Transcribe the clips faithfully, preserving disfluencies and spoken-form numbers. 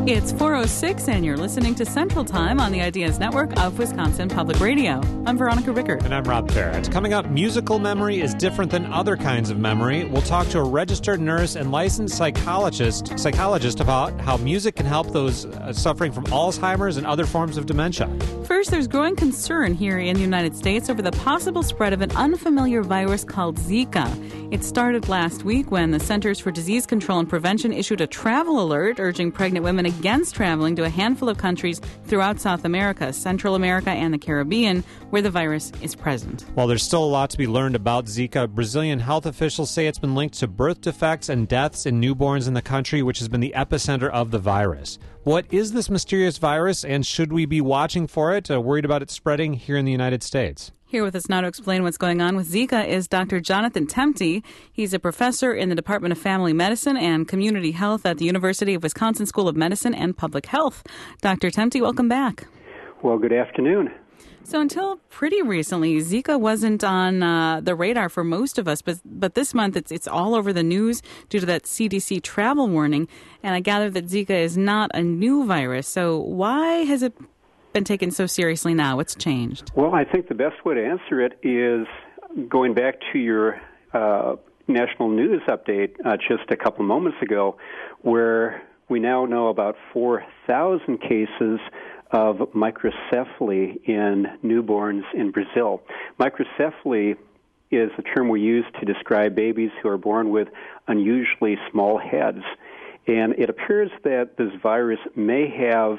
It's four oh six, and you're listening to Central Time on the Ideas Network of Wisconsin Public Radio. I'm Veronica Rickert. And I'm Rob Parrott. Coming up, musical memory is different than other kinds of memory. We'll talk to a registered nurse and licensed psychologist, psychologist about how music can help those uh, suffering from Alzheimer's and other forms of dementia. First, there's growing concern here in the United States over the possible spread of an unfamiliar virus called Zika. It started last week when the Centers for Disease Control and Prevention issued a travel alert urging pregnant women against traveling to a handful of countries throughout South America, Central America, and the Caribbean, where the virus is present. While there's still a lot to be learned about Zika, Brazilian health officials say it's been linked to birth defects and deaths in newborns in the country, which has been the epicenter of the virus. What is this mysterious virus, and should we be watching for it, uh, worried about it spreading here in the United States? Here with us now to explain what's going on with Zika is Doctor Jonathan Temte. He's a professor in the Department of Family Medicine and Community Health at the University of Wisconsin School of Medicine and Public Health. Doctor Temte, welcome back. Well, good afternoon. So until pretty recently, Zika wasn't on uh, the radar for most of us, but but this month it's it's all over the news due to that C D C travel warning. And I gather that Zika is not a new virus. So why has it been taken so seriously now? What's changed? Well, I think the best way to answer it is going back to your uh, national news update uh, just a couple moments ago, where we now know about four thousand cases of microcephaly in newborns in Brazil. Microcephaly is a term we use to describe babies who are born with unusually small heads. And it appears that this virus may have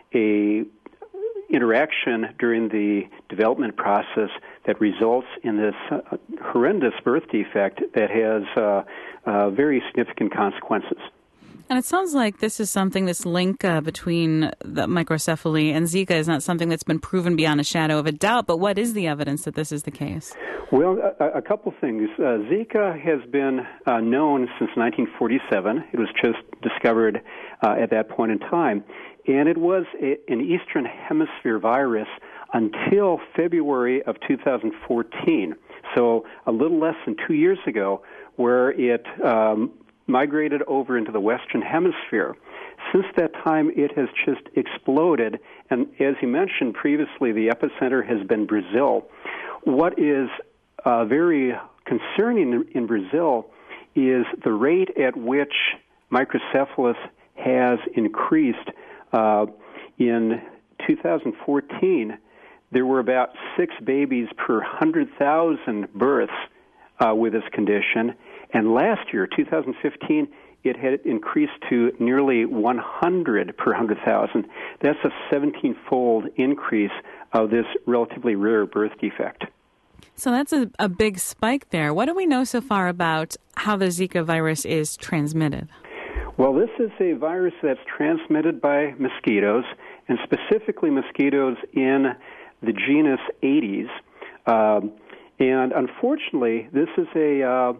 a interaction during the development process that results in this uh, horrendous birth defect that has uh, uh, very significant consequences. And it sounds like this is something, this link uh, between the microcephaly and Zika is not something that's been proven beyond a shadow of a doubt, but what is the evidence that this is the case? Well, a, a couple things. Uh, Zika has been uh, known since nineteen forty-seven. It was just discovered uh, at that point in time. And it was a, an Eastern Hemisphere virus until February of two thousand fourteen, so a little less than two years ago, where it um, migrated over into the Western Hemisphere. Since that time, it has just exploded, and as you mentioned previously, the epicenter has been Brazil. What is uh, very concerning in, in Brazil is the rate at which microcephalus has increased. Uh, in two thousand fourteen, there were about six babies per one hundred thousand births uh, with this condition. And last year, two thousand fifteen, it had increased to nearly one hundred per one hundred thousand. That's a seventeen-fold increase of this relatively rare birth defect. So that's a, a big spike there. What do we know so far about how the Zika virus is transmitted? Well, this is a virus that's transmitted by mosquitoes, and specifically mosquitoes in the genus Aedes. Um, and unfortunately, this is a uh,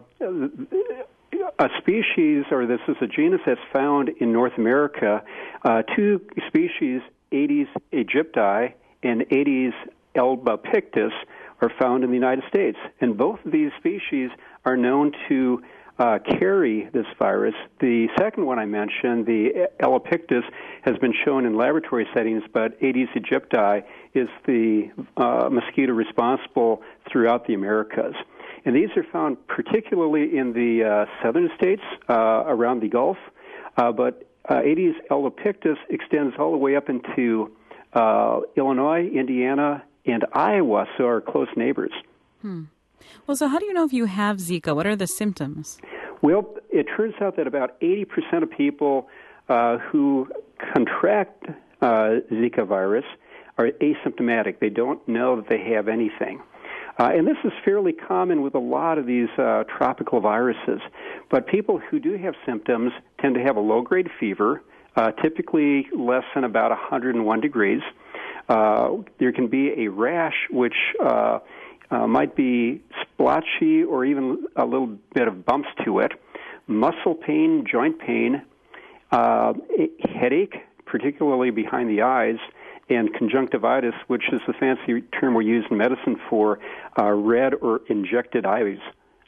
a species, or this is a genus that's found in North America. Uh, two species, Aedes aegypti and Aedes albopictus, are found in the United States. And both of these species are known to Uh, carry this virus. The second one I mentioned, the Albopictus, has been shown in laboratory settings, but Aedes aegypti is the uh, mosquito responsible throughout the Americas. And these are found particularly in the uh, southern states uh, around the Gulf, uh, but uh, Aedes albopictus extends all the way up into uh, Illinois, Indiana, and Iowa, so our close neighbors. Hmm. Well, so how do you know if you have Zika? What are the symptoms? Well, it turns out that about eighty percent of people uh, who contract uh, Zika virus are asymptomatic. They don't know that they have anything. Uh, and this is fairly common with a lot of these uh, tropical viruses. But people who do have symptoms tend to have a low-grade fever, uh, typically less than about one hundred one degrees. Uh, there can be a rash, which uh, Uh, might be splotchy or even a little bit of bumps to it, muscle pain, joint pain, uh, headache, particularly behind the eyes, and conjunctivitis, which is the fancy term we use in medicine for uh, red or injected eyes.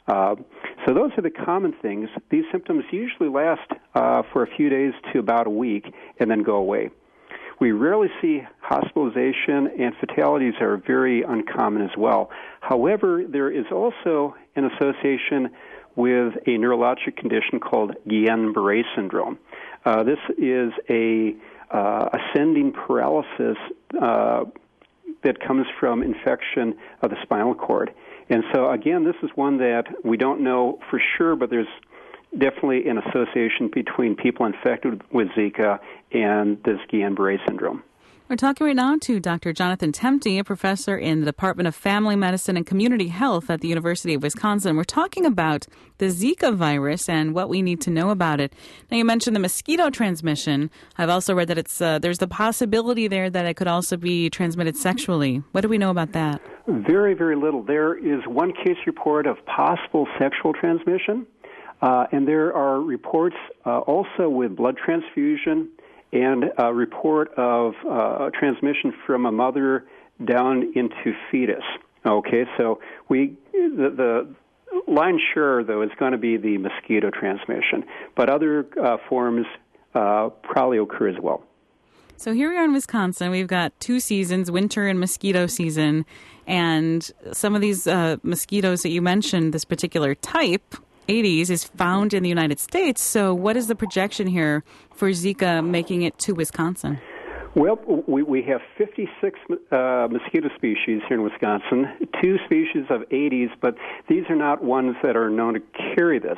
Uh, so those are the common things. These symptoms usually last uh, for a few days to about a week and then go away. We rarely see hospitalization, and fatalities are very uncommon as well. However, there is also an association with a neurologic condition called Guillain-Barré syndrome. Uh, this is a uh, ascending paralysis uh, that comes from infection of the spinal cord. And so, again, this is one that we don't know for sure, but there's definitely an association between people infected with Zika and this Guillain-Barré syndrome. We're talking right now to Doctor Jonathan Temte, a professor in the Department of Family Medicine and Community Health at the University of Wisconsin. We're talking about the Zika virus and what we need to know about it. Now, you mentioned the mosquito transmission. I've also read that it's uh, there's the possibility there that it could also be transmitted sexually. What do we know about that? Very, very little. There is one case report of possible sexual transmission, uh, and there are reports uh, also with blood transfusion and a report of uh, transmission from a mother down into fetus. Okay, so we the, the lion's share, though, is going to be the mosquito transmission, but other uh, forms uh, probably occur as well. So here we are in Wisconsin. We've got two seasons, winter and mosquito season, and some of these uh, mosquitoes that you mentioned, this particular type, Aedes, is found in the United States. So what is the projection here for Zika making it to Wisconsin? Well, we, we have fifty-six uh, mosquito species here in Wisconsin, two species of Aedes, but these are not ones that are known to carry this.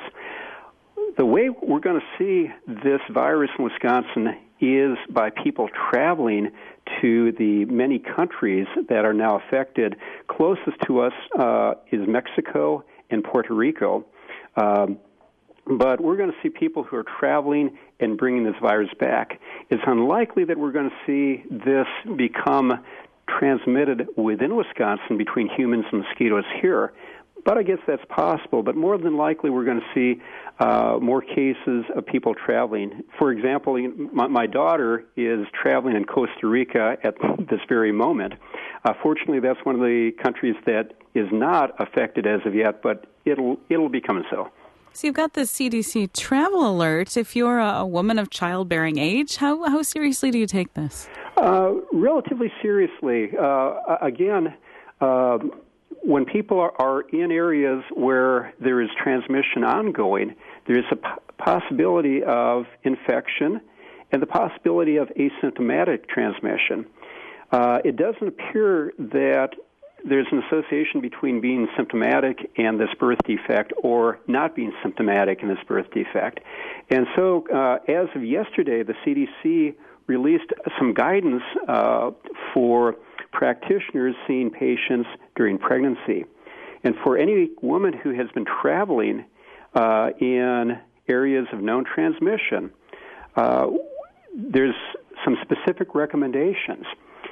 The way we're going to see this virus in Wisconsin is by people traveling to the many countries that are now affected. Closest to us uh, is Mexico and Puerto Rico. Um, but we're going to see people who are traveling and bringing this virus back. It's unlikely that we're going to see this become transmitted within Wisconsin between humans and mosquitoes here, but I guess that's possible. But more than likely, we're going to see uh, more cases of people traveling. For example, my, my daughter is traveling in Costa Rica at this very moment. Uh, fortunately, that's one of the countries that is not affected as of yet, but it'll it'll be coming so. So you've got the C D C travel alert. If you're a woman of childbearing age, how how seriously do you take this? Uh, relatively seriously. Uh, again, uh, when people are, are in areas where there is transmission ongoing, there is a p- possibility of infection and the possibility of asymptomatic transmission. Uh, it doesn't appear that there's an association between being symptomatic and this birth defect or not being symptomatic and this birth defect. And so uh, as of yesterday, the C D C released some guidance uh, for practitioners seeing patients during pregnancy. And for any woman who has been traveling uh, in areas of known transmission, uh, there's some specific recommendations.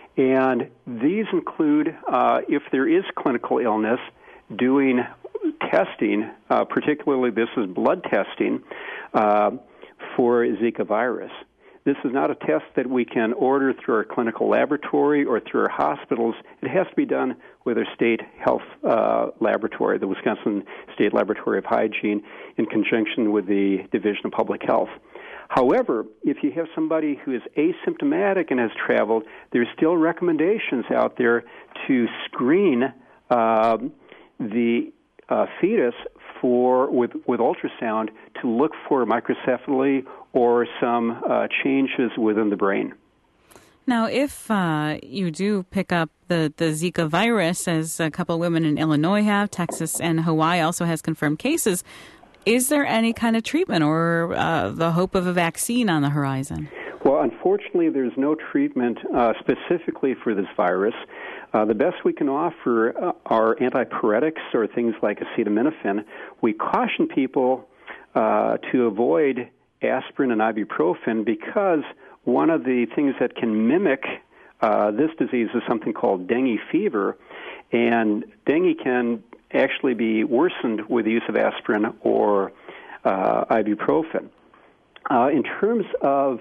And these include, uh, if there is clinical illness, doing testing, uh, particularly this is blood testing, uh, for Zika virus. This is not a test that we can order through our clinical laboratory or through our hospitals. It has to be done with our state health uh, laboratory, the Wisconsin State Laboratory of Hygiene, in conjunction with the Division of Public Health. However, if you have somebody who is asymptomatic and has traveled, there's still recommendations out there to screen uh, the uh, fetus for with, with ultrasound to look for microcephaly or some uh, changes within the brain. Now, if uh, you do pick up the, the Zika virus, as a couple of women in Illinois have, Texas and Hawaii also has confirmed cases, is there any kind of treatment or uh, the hope of a vaccine on the horizon? Well, unfortunately, there's no treatment uh, specifically for this virus. Uh, the best we can offer uh, are antipyretics or things like acetaminophen. We caution people uh, to avoid aspirin and ibuprofen because one of the things that can mimic uh, this disease is something called dengue fever, and dengue can actually be worsened with the use of aspirin or uh, ibuprofen. Uh, in terms of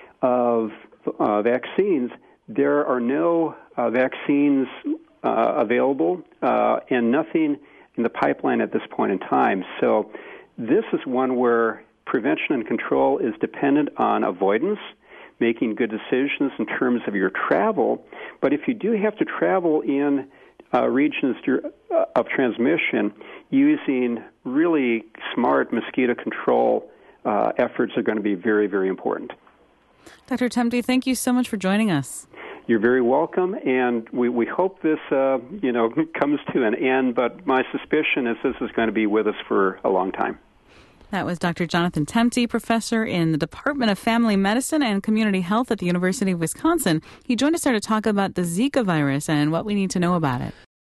of uh, vaccines, there are no uh, vaccines uh, available, uh, and nothing in the pipeline at this point in time. So this is one where prevention and control is dependent on avoidance, making good decisions in terms of your travel. But if you do have to travel in uh, regions of transmission, using really smart mosquito control uh, efforts are going to be very, very important. Doctor Temte, thank you so much for joining us. You're very welcome, and we, we hope this, uh, you know, comes to an end, but my suspicion is this is going to be with us for a long time. That was Doctor Jonathan Temte, professor in the Department of Family Medicine and Community Health at the University of Wisconsin. He joined us here to talk about the Zika virus and what we need to know about it.